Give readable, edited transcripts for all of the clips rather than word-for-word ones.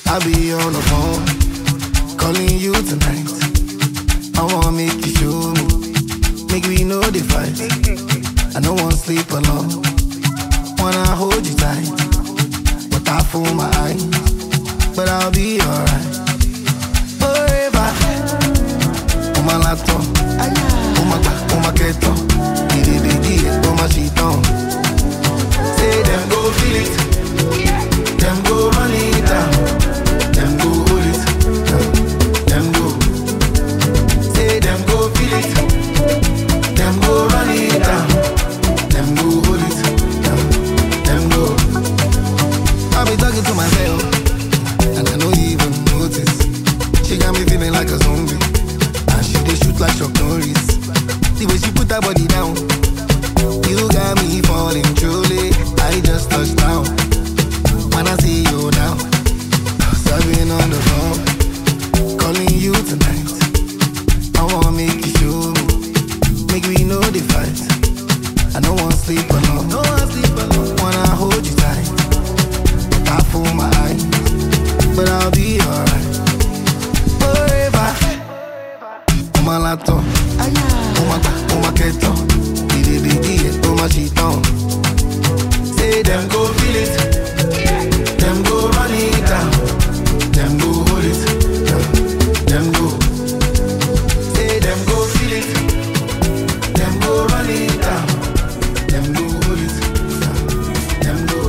I'll be on the phone, calling you tonight. I wanna make you show me, make we know the fight. I don't wanna sleep alone, wanna hold you tight. But I fool my eyes, but I'll be alright. Forever, on my laptop, on my keto, on my sheet on. Say them go feel it, them go run it down, them go hold it, them go. Say them go feel it, them go run it down, them go hold it, them go. I be talking to myself, and I don't even notice. She got me feeling like a zombie, and she dey shoot like Chuck Norris. The way she put her body down, you got me falling truly. I just touched down. When I see you now, so I've been on the phone, calling you tonight. I wanna make you show me, make we know the fight. I don't wanna sleep alone, wanna hold you tight. I fool my eyes, but I'll be alright. Forever, on my laptop, on my keto, on my sheet on. Say them go feel it, them go run it down, them go hold it, them go. Say them go feel it, them go run it down, them go hold it, them go.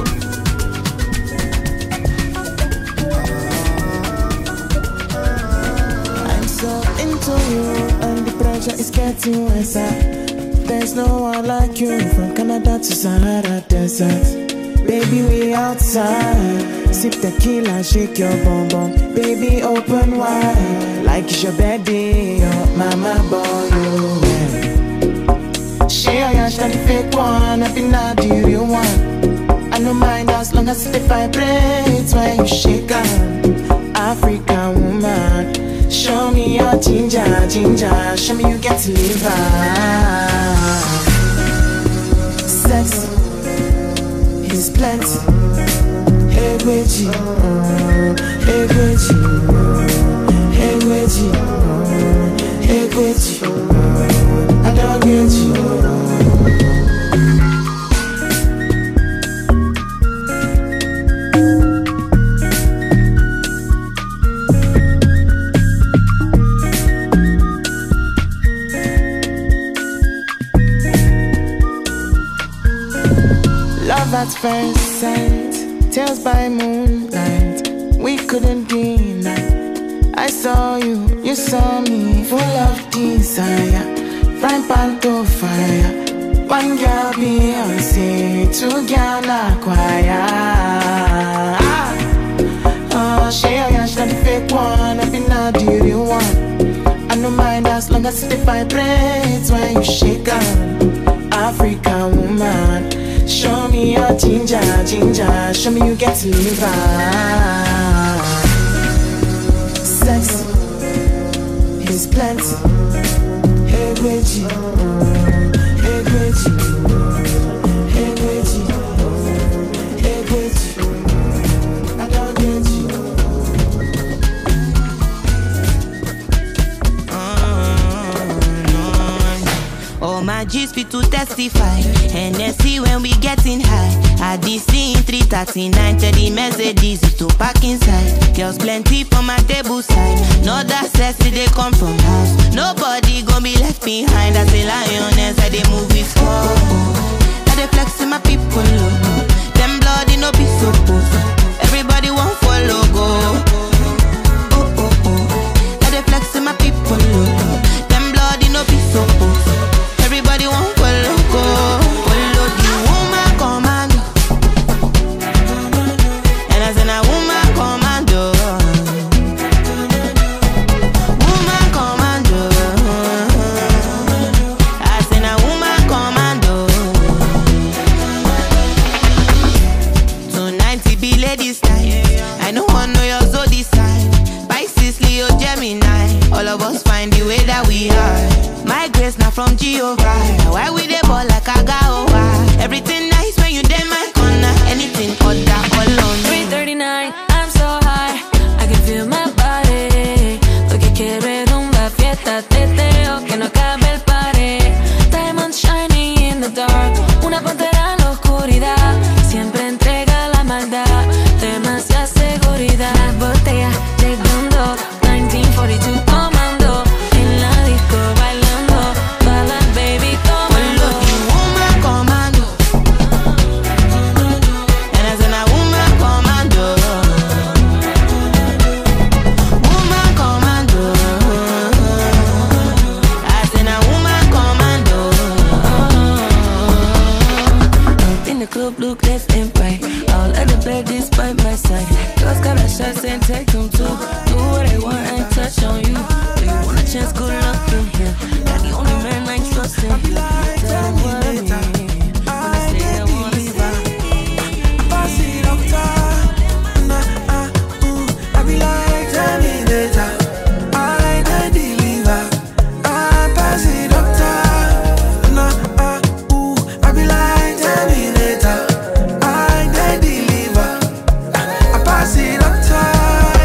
I'm so into you and the pressure is getting worse. There's no one like you from Canada to Sahara Desert. Baby, we outside. Sip tequila, shake your bum bum. Baby, open wide. Like it's your birthday, oh, mama boy, yeah. Share your shot, the fake one. I be not the real one. I don't mind as long as it vibrates when you shake on. African woman, show me your ginger, ginger. Show me you get to live out. Sex is plenty. Hey, Gucci, hey, Gucci, hey, Gucci, hey, Gucci. I don't get you. Love at first sight, tales by moonlight. We couldn't deny. I saw you, you saw me, full of desire. Frying pan to fire. One girl Beyonce, two girl choir. Oh, share your shot, the fake one. I be not the real one. I don't mind as long as it vibrates when you shake on. African woman, show me your ginger, ginger. Show me you get to live out. Sex is plenty. Hey, Gucci, hey, Gucci, hey, Gucci, hey, Gucci. I don't get you. Oh, my G's fit to testify. And then see when we getting high. At the scene 339 to the Mercedes to park inside. Girls plenty for my table side. No that sexy they come from house. Nobody gon' be left behind. As a lioness I they move with slow. Now they flex to my people. Them bloody no be supposed. Everybody want follow go. Now they flex to my people. Them bloody no be supposed. Everybody want follow go. Follow the woman commando. And I said a woman commando. Woman commando. I look left and right. I'll let the bed by my side. Girls got a shots and take them too. Do what I want and touch on you. Do you want a chance? Good luck in here. You're the only man I trust in. Tell me what I mean. When I say I wanna see. I pass it up top. I be like Terminator. I can deliver. I pass it up top. I be like Terminator. I can deliver. I pass it up top.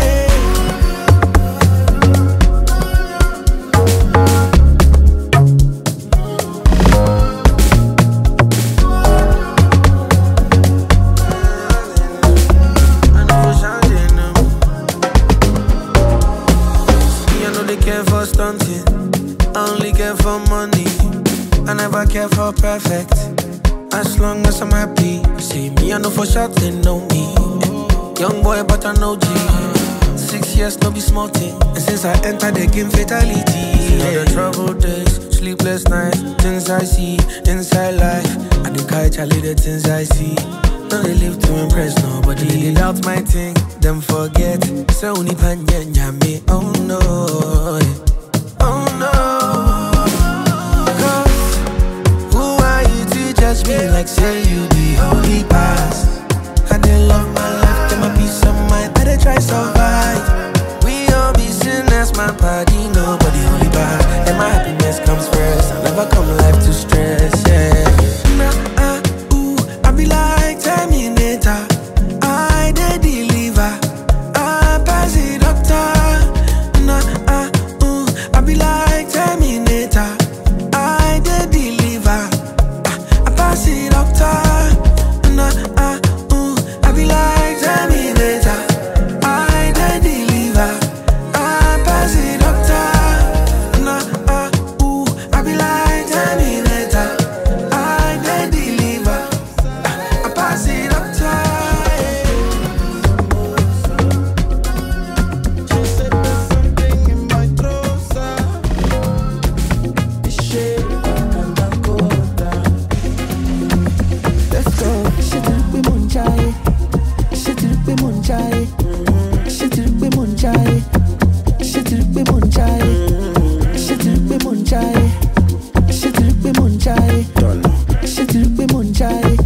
I only care for money. I never care for perfect. As long as I'm happy. See me, I know for sure they know me. Young boy, but I know G. 6 years, no be small thing. And since I entered the game, fatality. All the troubled days, sleepless nights, things I see inside life. I do catch a little things I see. No, they live to impress nobody. They doubt my thing, them forget. So only panya me, oh no. Oh no. Cause who are you to judge me like say you be holy past? I didn't love my life, get my peace of mind. I did try survive. We all be sinners, my body, nobody holy bad. And my happiness comes first. I never come life to stress, yeah. I be like Terminator. I did deliver. I pass it up top. I be like Terminator. I did deliver. I pass it up top. I be like Terminator. I did deliver. I pass it up top. I be like Terminator. I did deliver. I pass it up top. She said there's something in my throat, sir. This shit, I go down. Let's go. Shit it be munchai. Shit it be munchai. Shit it be munchai. Shit it be munchai. Shit it be munchai. Shit it be munchai. Shit it be munchai.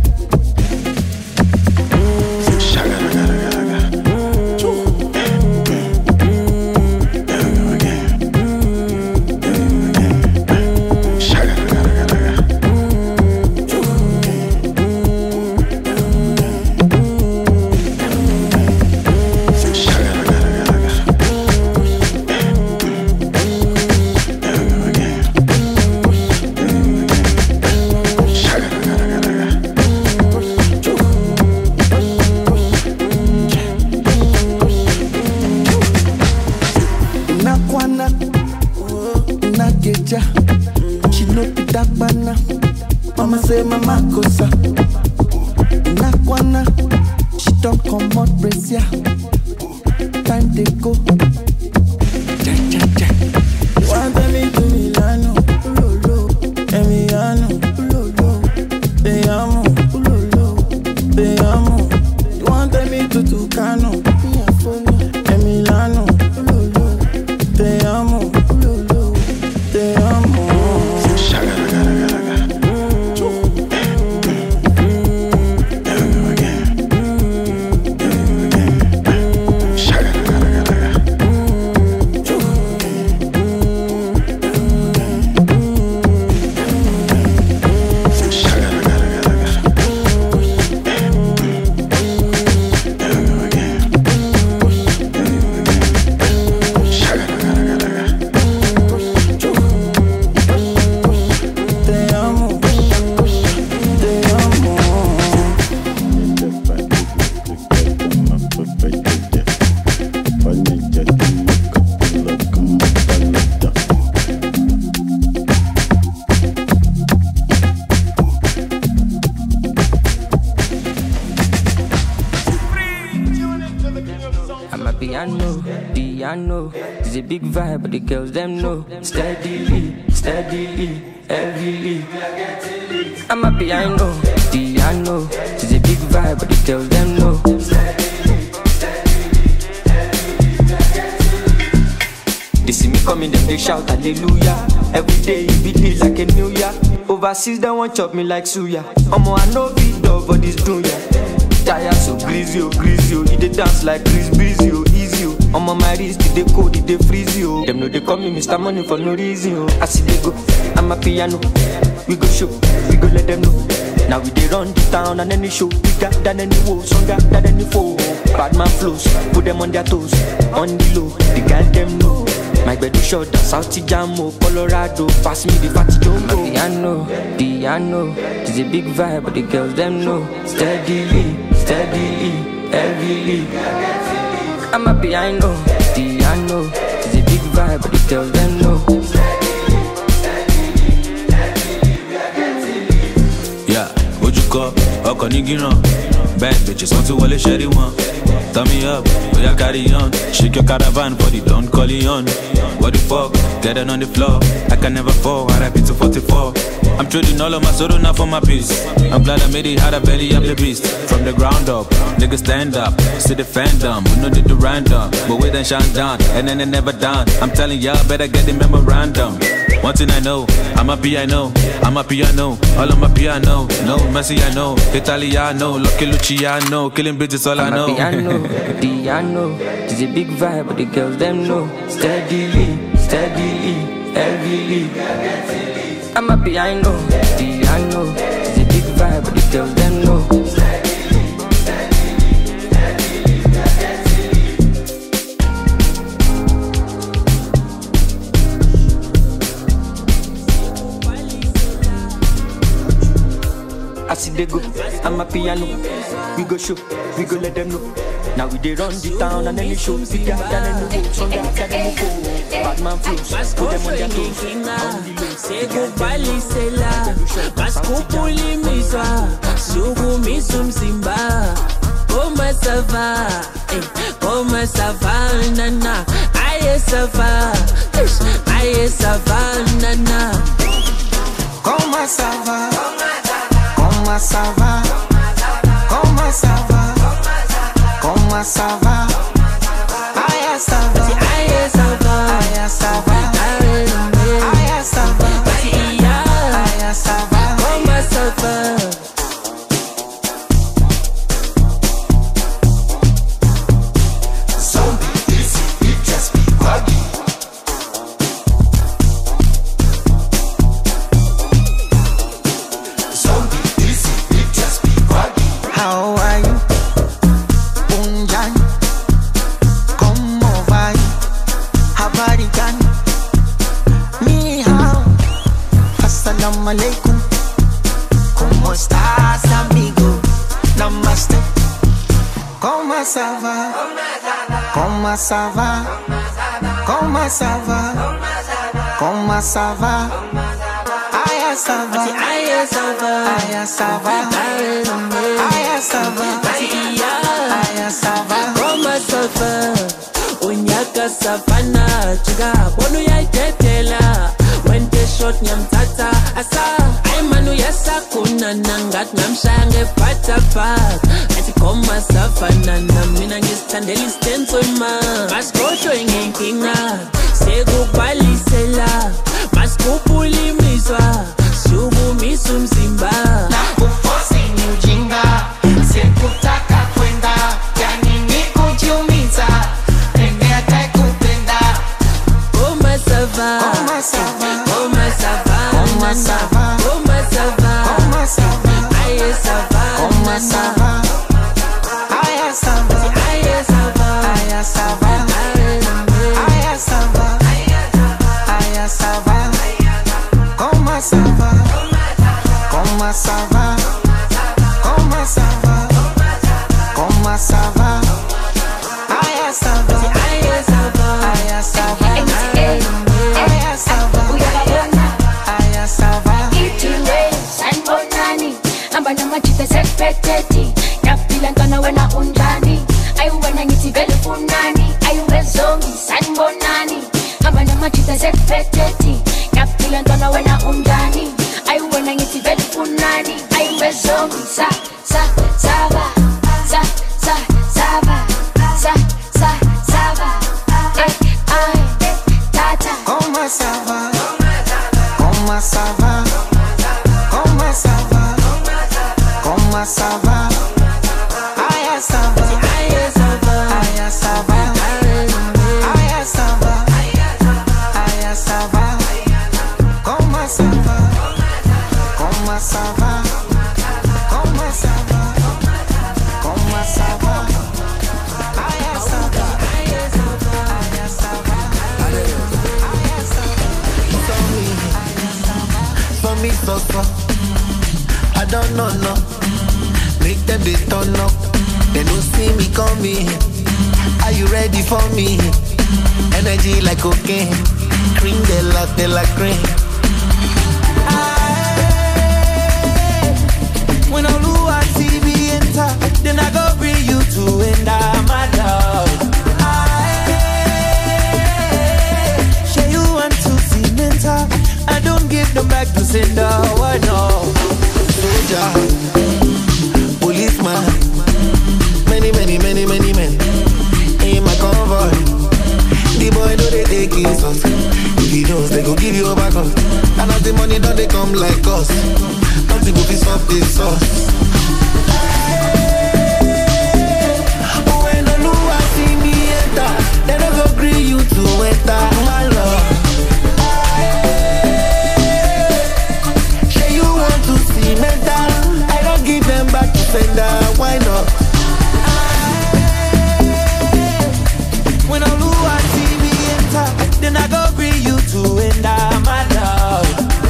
She no be that banana. Mama say mama kosa. Nakwana. She don't come out brace ya. Time they go. Want me to Milano, Lolo, Emiliano, Lolo, te amo, Lolo, te amo. You want me to Tucano, Emiliano, Lolo, te amo, Lolo, te amo. Piano, it's a big vibe, but the girls them know. Steadily, steadily, heavily. I'm a piano, it's a big vibe, but the girls them know. They see me coming, them they shout hallelujah. Every day it be day like a new year. Overseas they want chop me like suya. Omo I know beat dog but this dunya. Tire so greasy, greasy. It they dance like Chris Breezy, easy. Omo my wrist, they cold, they freeze you. Them know they call me Mr. Money for no reason. I see they go, I'm a piano. We go show, we go let them know. Now we they run the town and any show bigger than any woe, stronger than any foe. Bad man flows, put them on their toes. On the low, the girl them know. My bed is short, South Jamo, Colorado. Pass me the fatty jumbo. Piano, it's a big vibe, but the girls them know. Steadily, heavily. I'm a piano, it's a big vibe, but the girls them know. Yeah, what you call? Okonigiran. Bad bitches want to wale sherry one. Turn me up, we are carry on. Shake your caravan for the Don Corleone. What the fuck? Get it on the floor. I can never fall. RIP to 44. I'm trading all of my sorrow now for my peace. I'm glad I made it out of belly of the beast. From the ground up, niggas stand up. See the fandom, we know did the random. But we then shine down, and then it never done. I'm telling y'all, better get the memorandum. One thing I know, I'm a piano. All of my piano. No Messi I know, Italiano, Lucky Luciano, killing bitches all I know. Piano, it's a big vibe, but the girls them know. Steadily, heavily. I'm a piano, it's a big vibe, but the girls them know. I see they go, I'm a piano. We go show, we go let them know. Now we they run the town and any show bigger than any woe, stronger than any foe. Bad man flows, put them on their toes. Sego bali sela, maskupuli miswa, sugu misum simba. Como ça va, nana? Aye ça va, nana. Comment ça va? Comment ça va? Comment ça va? Comment ça va? Aïe ça va. Aïe ça va. Aïe ça va. Aïe ça va. Aïe ça va. Comment ça va? Zombie easy, it just be buggy. Zombie easy, it just be buggy. How are you? Unjan, ¿cómo va? Habari gani? Ni hao, assalamu alaikum. ¿Cómo estás, amigo? Namaste. ¿Cómo ça va? Comment ça va? Comment ça va? Comment ça va? Aïe ça va. Aïe ça va. Aïe ça va. Aïe ça va. Aïe ça va. Como ça va? Unyaka savana, chiga bonu ya tetela. Wente shot nyamtata asa. Ay manu yesa kuna nangat namshange patapak. Ati koma savana na mina ngistandeli stenzo ma. Maskosho ingenkinga, segu balisela. Maskupuli miswa, sugu misum simba. Na kufosi ni ujinga, sikutaka kwenda, yani ni kujiumiza, nimeata kupenda. Como ça va? Comment ça va? Comment ça va? Comment ça va? Comment ça va? Comment ça va? Aïe ça va. Comment ça va? Aïe ça va. Aïe ça va. Aïe ça va. Aïe ça va. Aïe ça va. Comment ça va? Comment ça va? Comment ça va? Comment ça va? Aïe ça va. Aïe ça va. Aïe ça va. Aïe ça va. Aïe ça va. Amba na machita sekreteti Napila nkana wena unjani Ayu wena ngiti vele funani Ayu rezongi sanbonani Amba na machita sekreteti Napila nkana wena unjani Ayu wena ngiti vele funani Ayu rezongi sa va ça va? Comment ça va? Comment ça va? Aya ça va? Aya ça va? Aya ça va? Aya ça va? For me, so I don't know, no. Make them they turn up. They don't see me coming. Are you ready for me? Energy like cocaine. Cream de la cream. When I look at TV enter, then I go bring you to enter my love. Share you want to see mental. I don't give them back to sender. Why no? Soldier, policeman, many men in my convoy. The boy know they take his us. If he knows, they go give you a back up. And as the money don't they come like us. Nothing go piss up this sauce. When the Lua see me enter, they don't go agree you to enter my love. Say you want to see mental, I don't give them back to sender. Why not? When I look at TV enter, then I go bring you to enter my love.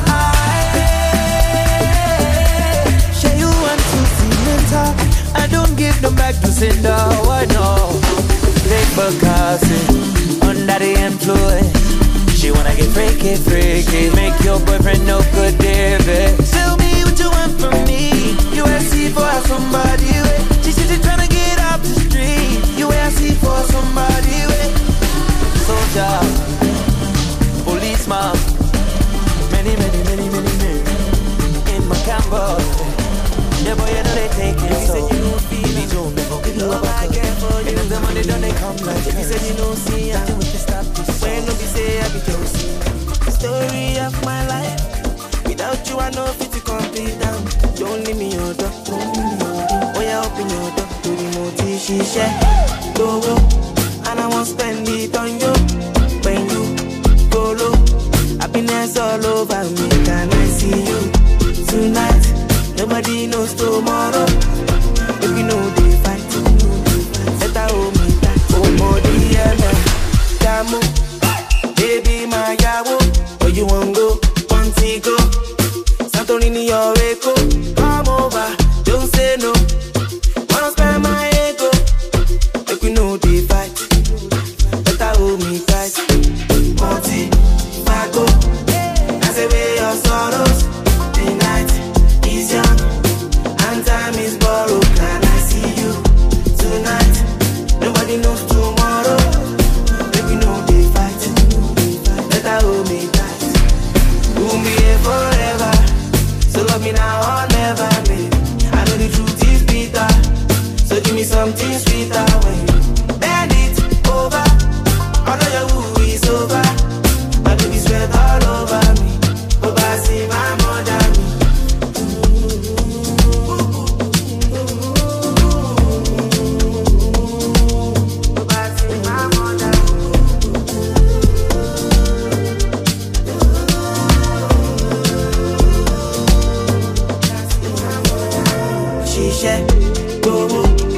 Share you want to see mental, I don't give them back to sender. Why no? Take for cousin, under the influence. She wanna get freaky, make your boyfriend no good, David. Tell me what you want from me. You ask for somebody with. She said she tryna get off the street. You ask for somebody with. Soldier, policeman, many men in my camera. The boy you know they take it so. If you don't, they gon' give you a back up. And if the money don't they come like if you said you don't see, I think we can stop this. When no be say I be close. Story of my life. Without you I know fit to complete down. Don't leave me your door. Oh yeah, open your door. Do the multi she share. Go. And I won't spend it on you. When you go low, happiness all over me. Can I see you tonight? Nobody knows tomorrow. If you know they fight, better hold me tight. Oh, more DM, Damo, baby, my yawo. Where you want go? Want to go? Santorini, your echo. Come over, don't say no. Wanna spend my ego. If you know they fight, better hold me tight. Monty, Fago, that's away your sorrows. The night is young and time is borrowed. Can I see you tonight? Nobody knows tomorrow. Baby, know they fight. Better hold me tight. We'll be here forever. So love me now or never, baby. I know the truth is bitter. So give me something sweeter when you bend it over. I know your woo is over. My baby sweat all over me. But I see my mother me. But I see my mother me. She said, go.